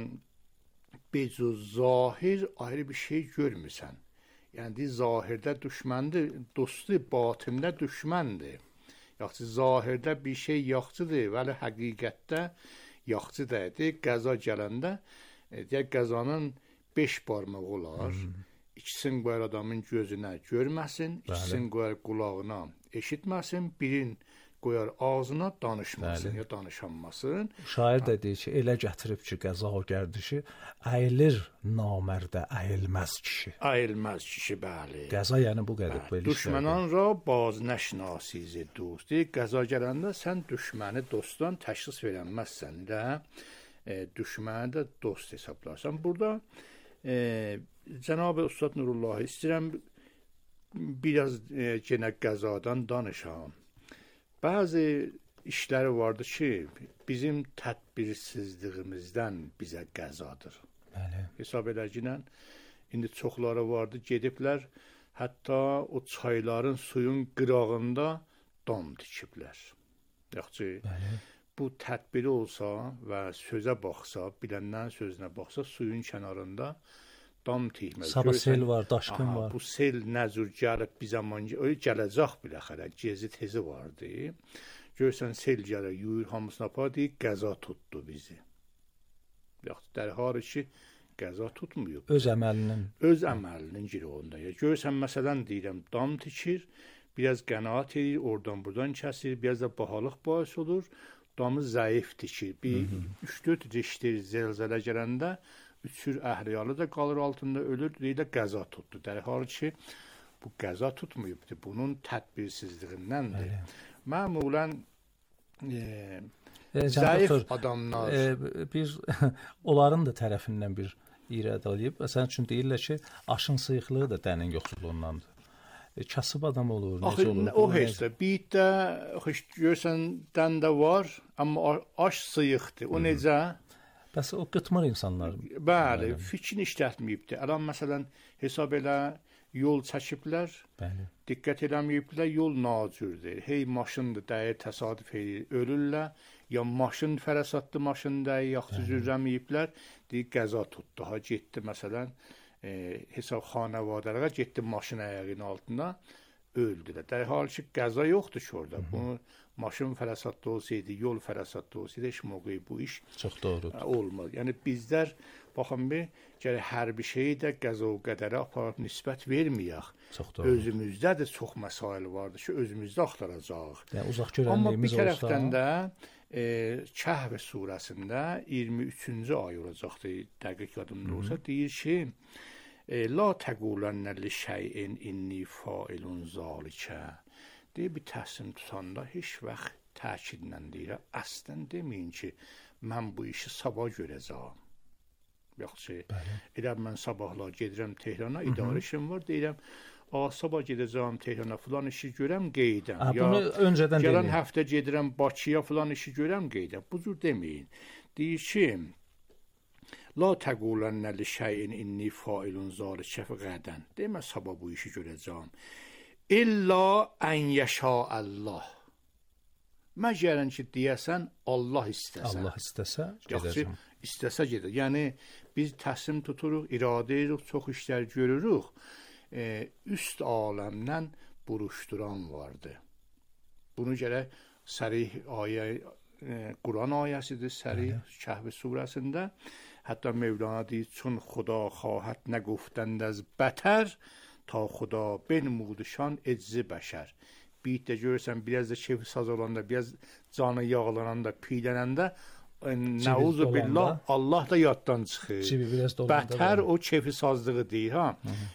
becü zahir ayrı bir şey görmürsən. Yəni, deyir, zahirdə düşməndir, dostu batində düşməndir. Yaxçı, zahirdə bir şey yaxçıdır, vəli həqiqətdə yaxçıdır. Qəza gələndə, deyək, qəzanın beş barmaq olar, hmm. ikisini qoyar adamın gözünə görməsin, ikisini qoyar qulağına eşitməsin, birin qoyar ağzına danışmasın, bəli. Ya danışanmasın. Şair də deyir ki, elə gətirib ki, qəza o gərdişi, əyilir namərdə, əyilməz kişi. Əyilməz kişi, bəli. Qəza yəni bu qədər. Düşmənan ra baz nəşnasizi dost. Deyir, qəza gələndə sən düşməni dostdan təşxis verənməzsən də, e, düşməni də dost hesablarsan. Burada e, Cənab-ı Ustad Nurullah, istəyirəm biraz e, genə qəzadan danışam. Bəzi işləri vardı ki, bizim tədbirsizliyimizdən bizə qəzadır. Bəli. Hesab edərkən, indi çoxları vardı, gediblər, hətta o çayların suyun qırağında dam tikiblər. Yaxçı, bu tədbiri olsa və sözə baxsa, biləndən sözünə baxsa, suyun kənarında dam tikməz. Sabah sel var, daşqın aha, var. Bu sel nəzür gəlib bir zaman, öyle gələcək bilə xərə, gezi tezi vardı. Görsən sel gəlir, yuyur hamısını apar, deyir, qəza tutdu bizi. Yaxud dərhar ki, qəza tutmuyor. Öz əməlinin. Öz əməlinin giri onda. Ya, görsən, məsələn, deyirəm, dam tikir, biraz qənaat edir, oradan buradan kəsir, biraz da bahalıq bahis olur, damı zəif tikir. Bir üç dörd rişdir zəlzələ gələndə, üçür əhriyalı da qalır altında, ölür, deyirlər, qəza tutdu. Dərhal ki, bu qəza tutmayıbdır, bunun tədbirsizliyindəndir. Məmulən e, e, zəif doktor, adamlar... E, bir, onların da tərəfindən bir irad edib. Məsələn üçün deyirlər ki, aşın sıyıqlığı da dənin yoxsulluğundandır. E, kasıb adam olur, necə axı, olur? O heç də, bir də, görsən, dən də var, amma aş sıyıqdır. O hmm. necə? Bəs o qıtmır insanlar. Bəli, fikrini işlətməyibdir. Adam, məsələn, hesab elə yol çəkiblər. Bəli. Diqqət eləməyiblər, yol nacürdür. Hey maşındır, dəyir, təsadüf edir, ölürlər. Ya maşın fərasatlı maşında, yaxşı zürrəməyiblər. Deyir, qəza tutdu. Ha, getdi məsələn, e, hesab xanavadalara getdi maşın ayağının altına, öldülər. در حال ki, qəza yoxdur ki orada. Bunu maşın fərasatlı olsaydı, yol fərasatlı olsaydı, heç moqi bu iş çox doğrudur. Olmaz. Yəni bizlər baxın bir, gələ hər bir şeyi də qəza və qədərə aparıb nisbət verməyək. Çox doğrudur. Özümüzdə də çox məsail vardır ki, özümüzdə axtaracağıq. Yəni uzaq görənliyimiz olsa. Amma bir tərəfdən də e, Kəhf surəsində iyirmi üçüncü ay olacaqdı, dəqiq yadımda olsa, deyir ki, e, La təqulənə li şeyin inni failun zalikə. Deyir, bir təslim tutanda heç vaxt təkidlə deyir, əslən deməyin ki, mən bu işi sabah görəcəm. Yaxşı, elə mən sabahlar gedirəm Tehrana, idarə işim var, deyirəm, a, sabah gedəcəm Tehrana, filan işi görəm, qeydəm. A, bunu ya, öncədən gələn deməyin. Həftə gedirəm Bakıya, filan işi görəm, qeydəm. Bu cür deməyin. Deyir ki, La təqulənə li şeyin inni failun zalikə qədən. Demə, sabah bu işi görəcəm. İlla ən yəşa Allah. Məgərən ki, deyəsən, Allah istəsə. Allah istəsə, gedəcəm. İstəsə gedir. Yəni, biz təslim tuturuq, iradə edirik, çox işlər görürük. E, üst aləmdən buruşduran vardı. Bunu gərək sərih ayə, e, Quran ayəsidir, sərih Kəhf surəsində. Hətta Mevlana deyir, çün xuda xahət nəqufdən dəz bətər, ta xuda benmuduşan eczi bəşər. Bir də görürsən, biraz da keyfi saz olanda, biraz canı yağlananda, piylənəndə, nəuzu billah, Allah da yaddan çıxır. Bətər o keyfi sazlığı deyir, ha?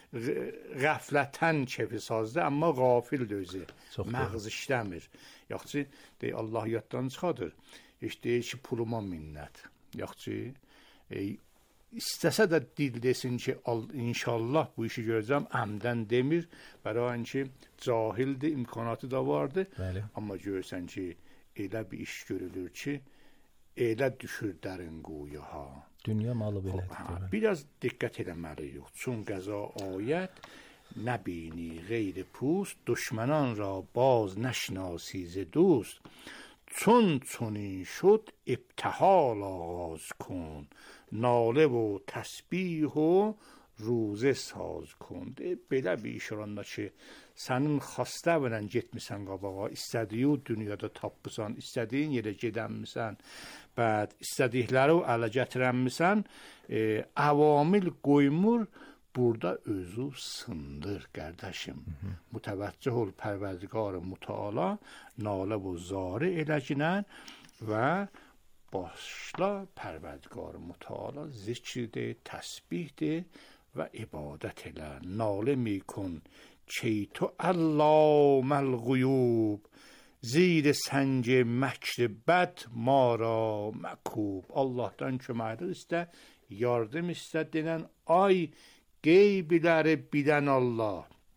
Qəflətən keyfi sazdır, amma qafildir özü. Məğz işləmir. Yaxçı, deyir, Allah yaddan çıxadır. Heç deyir ki, puluma minnət. Yaxçı, e, istəsə də dil desin ki, inşallah bu işi görəcəm, əmdən demir. Bəraən ki, cahildir, imkanatı da vardır. Bəli. Amma görürsən ki, elə bir iş görülür ki, elə düşür dərin quyu ha. Dünya malı belədir. Ha, biraz diqqət eləməliyik. Çün qəza ayət, nəbini qeyri pust, düşmənan ra baz nəşnasiz dost. چون چنین شد ابتهال آغاز کن ناله و تسبیح و روزه saz کن. Belə bir iş olanda ki, sənin xasta verən getmisən qabağa, istədiyi dünyada tapmısan, istədiyin yerə gedənmisən, bəd istədikləri ələ gətirənmisən, e, avamil qoymur, burada özü sındır qardaşım. Mütəvəccih ol Pərverdigar Mütəala, nalə və zarı eləginən və başla Pərverdigar Mütəala zikirdir, təsbihdir və ibadət elə. Nalə mikun keytu allaməl quyub zir sənc məkr bəd mara məkub. Allahdan köməkdir istə, yardım istə denən ay qeybiləri bilən Allah.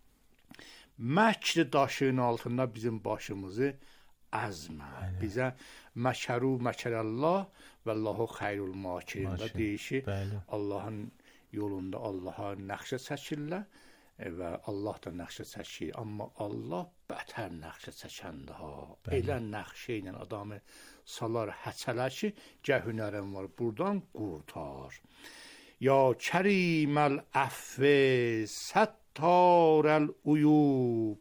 Məkr daşının altında bizim başımızı əzmə. Bizə məkəru məkərəllah və Allahu xeyrul makirində deyir ki, Allahın yolunda Allaha nəqşə çəkirlər və Allah da nəqşə çəkir. Amma Allah bətər nəqşə çəkəndə ha. Elə nəqşə ilə adamı salar həçələr ki, gəhünərin var, buradan qurtar. یا کریم العفو ستار العیوب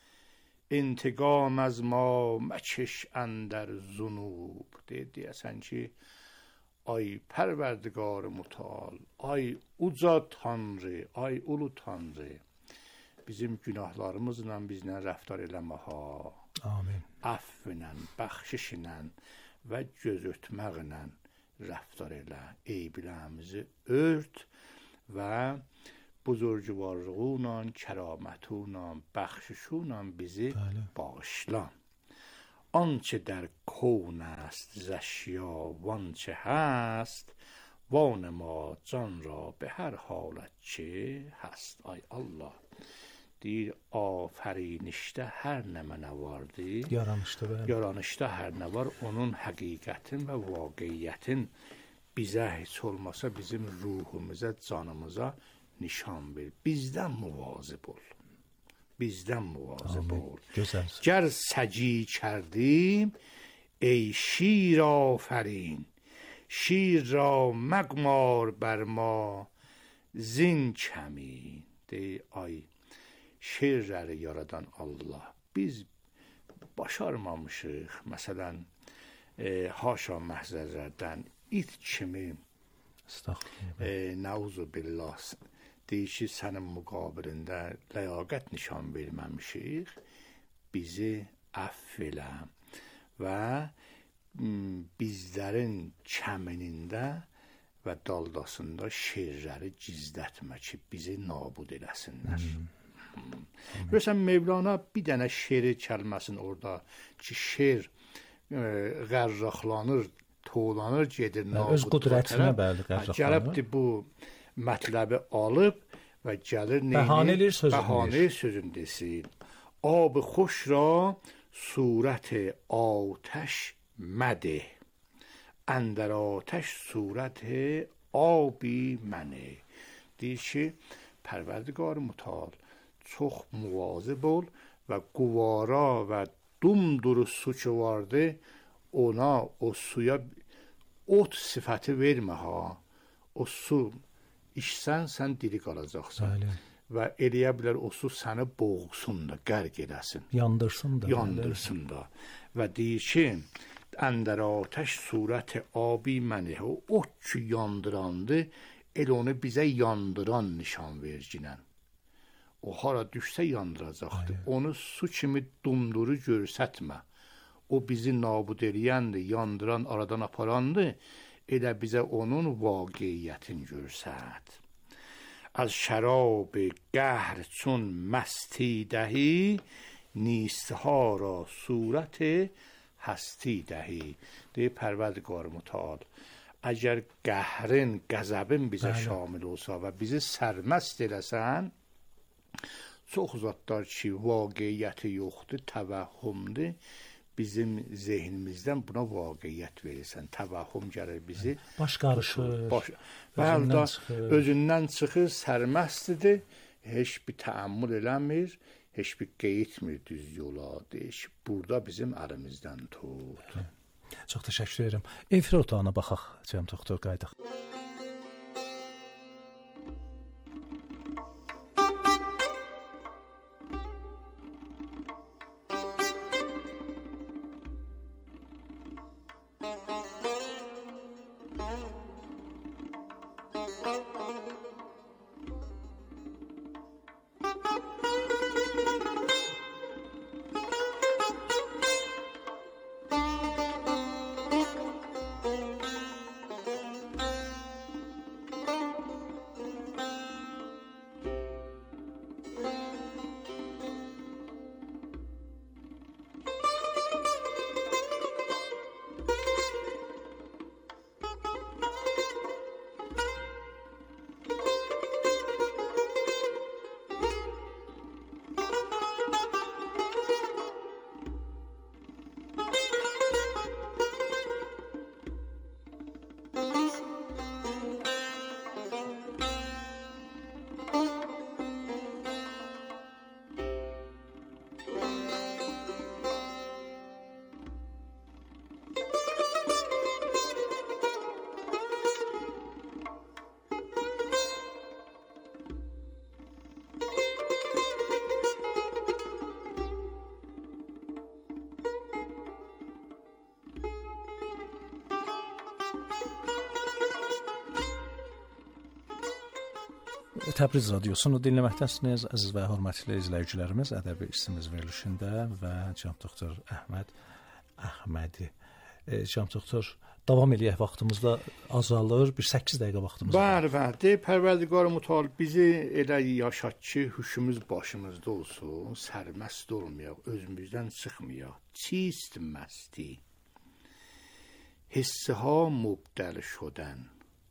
انتقام از ما مکش اندر ذنوب. deyəsən ki, ay Pərverdigar Mütəal, ay uca Tanrı, ay ulu Tanrı, bizim günahlarımızla bizlə rəftar eləmə ha. Amin. Əfvlə, bəxşişlə və göz ötməklə rəftar elə, eybilərimizi ört və buzurcuvarlığıyla, kəramətiylə, bəxşişiylə bizi bağışla. Ançə در کون است زشیا وانچه هست وانما جان را به هر حالت چه هست. Ay Allah deyir, afərinişdə hər nə mənə vardı, yaranışda, yaranışda hər nə var, onun həqiqətin və vaqiyyətin bizə heç olmasa bizim ruhumuza, canımıza nişan ver. Bizdən muvazib ol. Bizdən muvazib ol. Gözəl. Ger səci kərdim, ey şir afərin. شیر را مگمار بر ما زین کمی de ay şeirləri yaradan Allah biz başarmamışıq məsələn e, haşa məhzərlərdən it kimi e, nauzu billah deyir ki sənin müqabilində ləyaqət nişan verməmişik bizi əff elə və bizlərin kəminində və daldasında şeirləri gizlətmə ki, bizi nabud eləsinlər. Hmm. Görürsən, Mevlana bir dənə şeiri kəlməsini orada ki, şeir e, qərraxlanır, toğlanır, gedir nabud. Öz qudrətinə bəli qərraxlanır. Gəlibdir bu mətləbi alıb və gəlir bəhanə eləyir sözünü. Bəhanə sözünü desin. Ab xoş ra surət atəş مده اندر آتش صورت آبی منه deyir ki پروردگار متعال çox muvazib ol və quvara və dumduru su ki vardı ona o suya ot sifəti vermə ha o su içsən sən diri qalacaqsan Bəli. Və eləyə bilər o su səni boğsun da qərq edəsin yandırsın da yandırsın da və deyir ki اندر آتش صورت آبی منه o ot ki yandırandı el onu bizə yandıran nişan verginən o hara düşsə yandıracaqdı Aynen. Onu su kimi dumduru görsətmə o bizi nabud eləyəndir yandıran aradan aparandı elə bizə onun vaqiyyətini görsət از شراب قهر چون مستی دهی نیستها را صورت هستی دهی دیگه پروردگار متعال اگر قهرن غضبن bizə şamil olsa və bizi sərməst eləsən çox zətlər ki vaqiyyəti yoxdur təvəhhümdür bizim zehnimizdən buna vaqiyyət verirsən təvəhhüm gəlir bizi baş qarışır baş, özündən, çıxır. özündən çıxır sərməstdir heç bir təəmmül eləmir heç bir qeyitmir düz yola deyir burada bizim əlimizdən tut. Çox təşəkkür edirəm. Efir otağına baxaq Cəm doktor qaydaq. Təbriz radiosunu dinləməkdəsiniz, əziz və hörmətli izləyicilərimiz. Ədəbi işimiz verilişində və cənab doktor Əhməd Əhmədi. E, cənab doktor, davam eləyək, vaxtımızda azalır, bir səkkiz dəqiqə vaxtımız var. Bəli, bəli. Pərverdigar mütəal bizi elə yaşat ki, hüşümüz başımızda olsun, sərməst olmayaq, özümüzdən çıxmayaq. چیست مستی؟ حسه ها مبدل شدن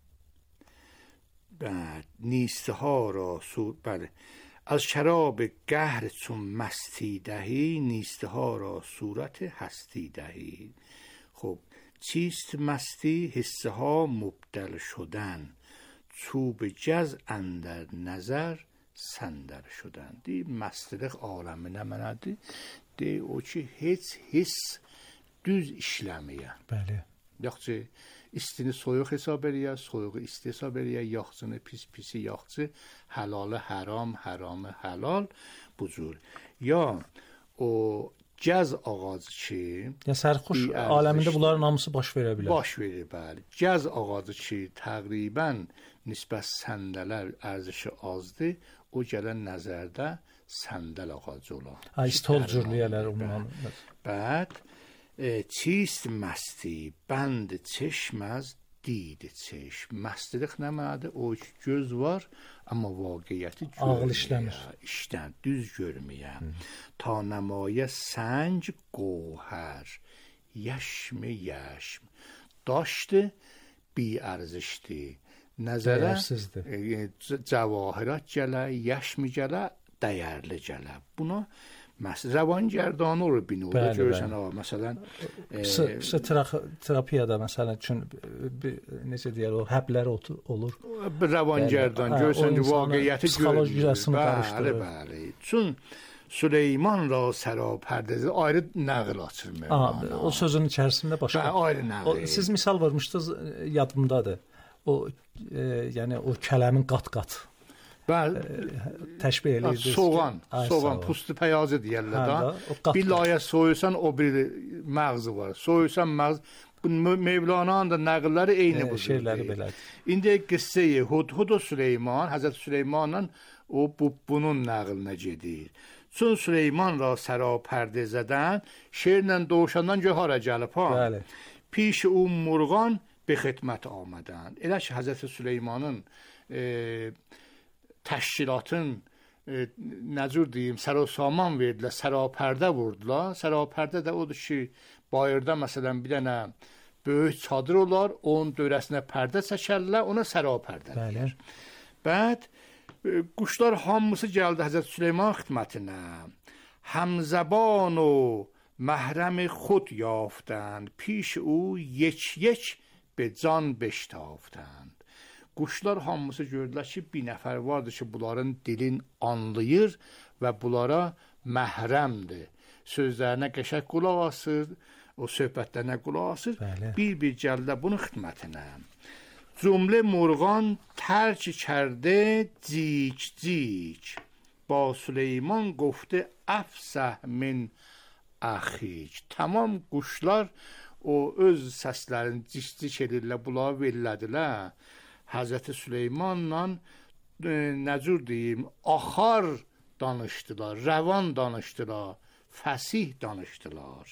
بعد نیسته ها را سود بله از شراب قهر چون مستی دهی نیسته ها را صورت هستی دهی. خب چیست مستی؟ حسه ها مبدل شدن چوب جز اندر نظر سندر şudan. Di məstəlik aləminə mənadır. De o ki heç hiss düz işləməyə. Bəli. Yoxsa istini soyuq hesab eləyə, soyuğu isti hesab eləyə, yaxçını pis pisi yaxçı, halalı haram, haramı halal bu cür. Ya o cəz ağacı ki, ya sərxoş aləmində bunların hamısı baş verə bilər. Baş verir, bəli. Cəz ağacı ki, təqribən nisbət səndələr ərzişi azdır, o gələn nəzərdə səndəl ağacı olar. Ha, istol cürlüyələr ondan. Bəd e, چیست مستی بند چشم از دید چشم. Məstilik nə mənadır? O ki göz var, amma vaqiyyəti ağıl işləmir. İşdən düz görməyəm. Ta nəmayə sənc qohər, yəşmi yəşm. Daşdı, bi ərzişdi. Nəzərə e, cəvahirat gələ, yəşmi gələ, dəyərli gələ. Buna rəvangərdanı olur binoda görürsən ha, məsələn terapiyada məsələn üçün necə deyirlər, o həblər olur. Rəvangərdan görürsən ki, vaqiyyəti psixologiyasını qarışdırır. Bəli, bəli. Çün Süleyman ra sərapərdəsi ayrı nəql açır Mövlana. O sözün içərisində başqa. Ayrı nəql. Siz misal vermişdiniz, yadımdadır. O yəni o kələmin qat-qat Bəli, təşbih edirdiniz. Soğan, soğan, pustu pəyazı deyirlər da. Bir layə soyursan o bir məğzi var. Soyursan məğzi. Mevlana'nın da nəqilləri eyni bu şeyləri belədir. İndi qısseyi Hudhud Süleyman, Həzrət Süleymanın o bu bunun nəqilinə gedir. Çün Süleyman ra sərapərdəzədən şeirlə doğuşandan göhara gəlib ha. Bəli. Piş o murğan be xidmət amadən. Elə ki Həzrət Süleymanın e, təşkilatın e, nəcür deyim, sərosaman verdilər, sərapərdə vurdular. Sərapərdə də odur ki, bayırda məsələn bir dənə böyük çadır olar, onun dörəsinə pərdə çəkərlər, ona sərapərdə deyir. Bəd e, quşlar hamısı gəldi Həzrət Süleyman xidmətinə. Həmzəban o məhrəm xud yaftند. پیش او یک یک به can beştaftند. Quşlar hamısı gördülər ki, bir nəfər vardır ki, bunların dilin anlayır və bunlara məhrəmdir. Sözlərinə qəşəng qulaq asır, o söhbətlərinə qulaq asır. Bir-bir gəldilər bunun xidmətinə. Cümle مرغان ترک کرده جیک جیک. با سلیمان گفته افسح من اخیک. Tamam quşlar o öz səslərini cik-cik edirlər, bunları verlədilər. Həzrəti Süleymanla e, nəcür deyim, axar danışdılar, rəvan danışdılar, fəsih danışdılar.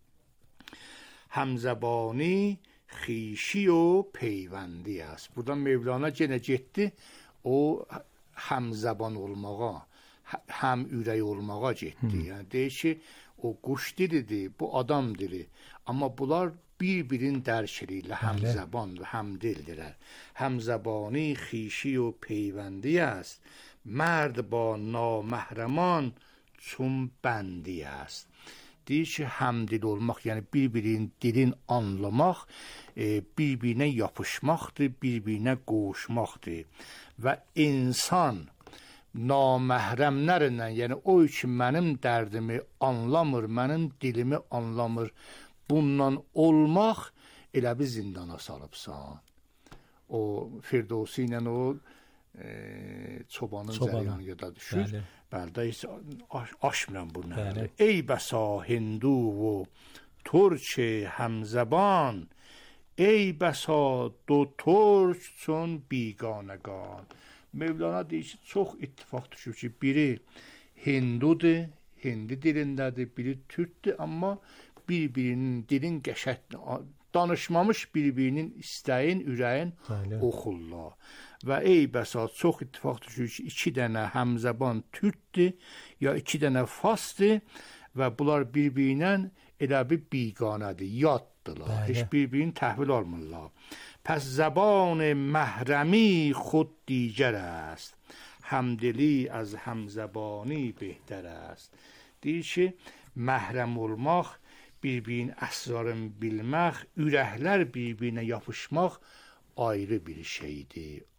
Həmzəbani xişi o peyvəndi است. Buradan Mevlana yenə getdi, o həmzəban olmağa, həm ürək olmağa getdi. Yəni deyir ki, o quş dilidir, bu adam dili. Amma bunlar bir-birini dərk edirlər, həmzəban və həmdildirlər. Həmzəbani xişi o peyvəndi است. مرد با نامحرمان چون بندی است. Deyir ki, həmdil olmaq, yəni bir-birinin dilin anlamaq, e, bir-birinə yapışmaqdır, bir-birinə qovuşmaqdır. Və insan naməhrəmlərlə, yəni o ki, mənim dərdimi anlamır, mənim dilimi anlamır, bundan olmaq elə bir zindana salıbsan. O Firdevsi ilə o e, çobanın zəriyanı yada düşür. Bəli. Bəldə heç aşmıram bu nədir. Ey bəsa hindu و ترک همزبان ey bəsa دو ترک چون بیگانگان. Mevlana deyir ki, çox ittifaq düşür ki, biri hindudur, hindi dilindədir, biri türkdür, amma bir-birinin dilin qəşəng danışmamış bir-birinin istəyin, ürəyin oxurlar. Və ey bəsa çox ittifaq düşür ki, iki dənə həmzəban türkdür, ya iki dənə fasdır və bunlar bir-birinə elə bir biganədir, yaddılar, heç bir-birini təhvil almırlar. پس زبان محرمی خود دیگر است همدلی از همزبانی بهتر است. deyir ki, məhrəm olmaq, bir-birinin əsrarını bilmək, ürəklər bir-birinə yapışmaq ayrı bir şeydir,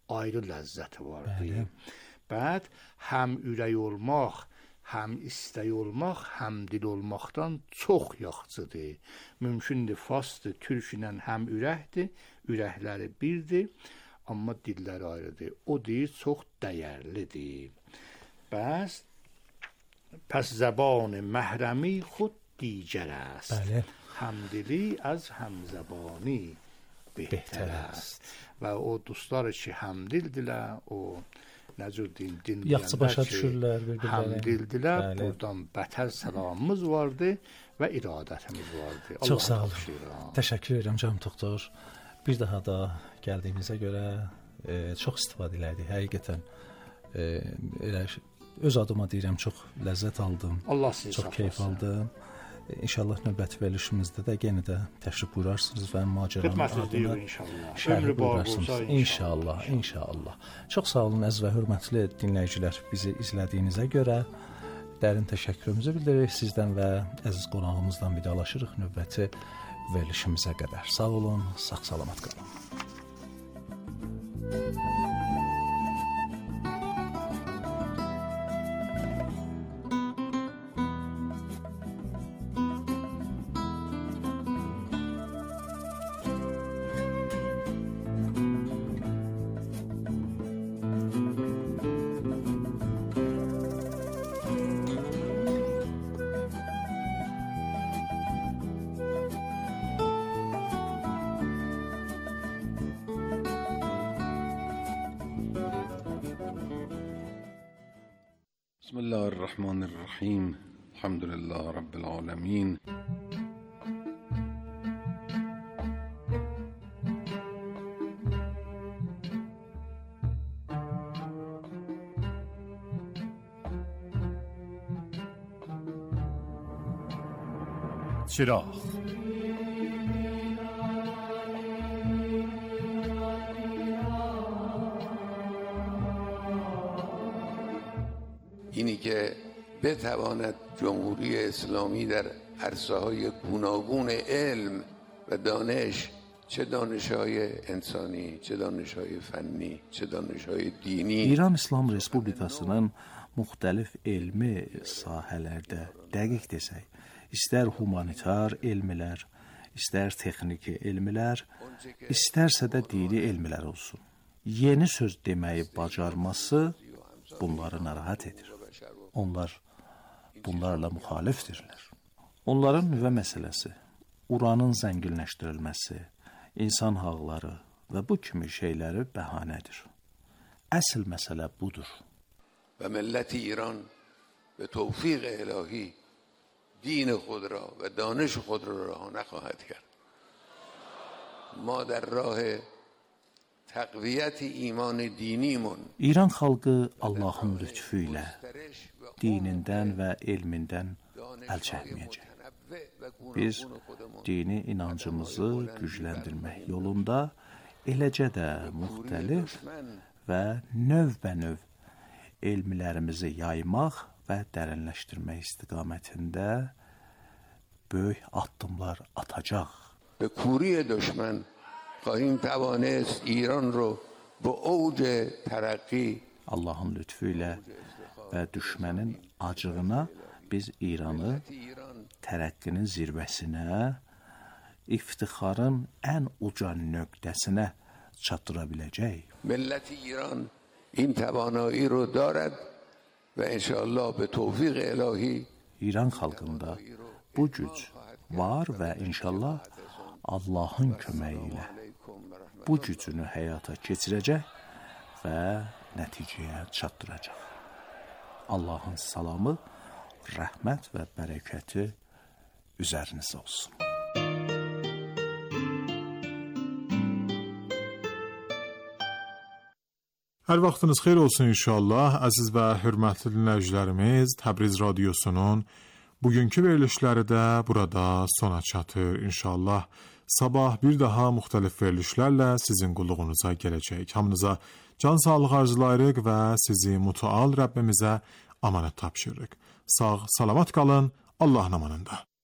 ayrı ləzzəti vardı. Bəd həm ürək olmaq, həm istək olmaq, həm dil olmaqdan çox yaxşıdır. Mümkündür fasdır, türklə həm ürəkdir, ürəkləri birdir, amma dilləri ayrıdır. O dil çox dəyərlidir. Bəs pəs zəban məhrəmi xud digər است. بله. همدلی از همزبانی بهتر است. و o dostlar ki həmdildirlər, o necür deyim, yaxşı başa dinləyənlər düşürlər ki bir-birlərini. həmdildirlər, Bəli. buradan bətər salamımız vardı və iradətimiz vardı. Çox sağ olun. olun. Təşəkkür edirəm cənab doktor. Bir daha da gəldiyinizə görə e, çox istifadə elədik. Həqiqətən e, elə öz adıma deyirəm, çox ləzzət aldım. Allah sizi çox keyf aldım. İnşallah növbəti verilişimizdə də yenə də təşrif buyurarsınız və macəranın ardına inşallah. şərh buyurarsınız. İnşallah, inşallah. Çox sağ olun əziz və hörmətli dinləyicilər, bizi izlədiyinizə görə dərin təşəkkürümüzü bildiririk sizdən və əziz qonağımızdan vidalaşırıq növbəti verilişimizə qədər. Sağ olun, sağ-salamat qalın. بسم الله الرحمن الرحیم الحمد لله رب العالمین. چراغ اینی که بتواند جمهوری اسلامی در عرصه‌های گوناگون علم و دانش، چه دانش‌های انسانی، چه دانش‌های فنی، چه دانش‌های دینی، İran İslam Respublikasının müxtəlif elmi sahələrdə dəqiq desək, istər humanitar elmlər, istər texniki elmlər, istərsə də dini elmlər olsun. Yeni söz deməyi bacarması bunları narahat edir. Onlar bunlarla müxalifdirlər. Onların nüvə məsələsi, uranın zənginləşdirilməsi, insan haqları və bu kimi şeyləri bəhanədir. Əsl məsələ budur. و ملت ایران به توفیق الهی دین خود را و دانش خود را رها نخواهد کرد. ما در راه تقویت ایمان دینیمون İran xalqı Allahın lütfü ilə dinindən və elmindən əl çəkməyəcək. Biz dini inancımızı gücləndirmək yolunda eləcə də müxtəlif və növbənöv elmlərimizi yaymaq və dərinləşdirmək istiqamətində böyük addımlar atacaq. به کوری دشمن خواهیم توانست ایران رو به اوج ترقی Allahın lütfü ilə və düşmənin acığına biz İranı tərəqqinin zirvəsinə, iftixarın ən uca nöqtəsinə çatdıra biləcək. ملت ایران این توانایی رو دارد و انشاءالله به توفیق الهی İran xalqında bu güc var və inşallah Allahın köməyi ilə bu gücünü həyata keçirəcək və nəticəyə çatdıracaq. Allahın salamı, rəhmət və bərəkəti üzərinizə olsun. Hər vaxtınız xeyir olsun inşallah. Əziz və hörmətli dinləyicilərimiz, Təbriz Radiosunun bugünkü verilişləri də burada sona çatır inşallah. Sabah bir daha müxtəlif verilişlərlə sizin qulluğunuza gələcək. Hamınıza can sağlığı arzulayırıq və sizi mütəal Rəbbimizə amanət tapşırırıq. Sağ, salamat qalın, Allahın amanında.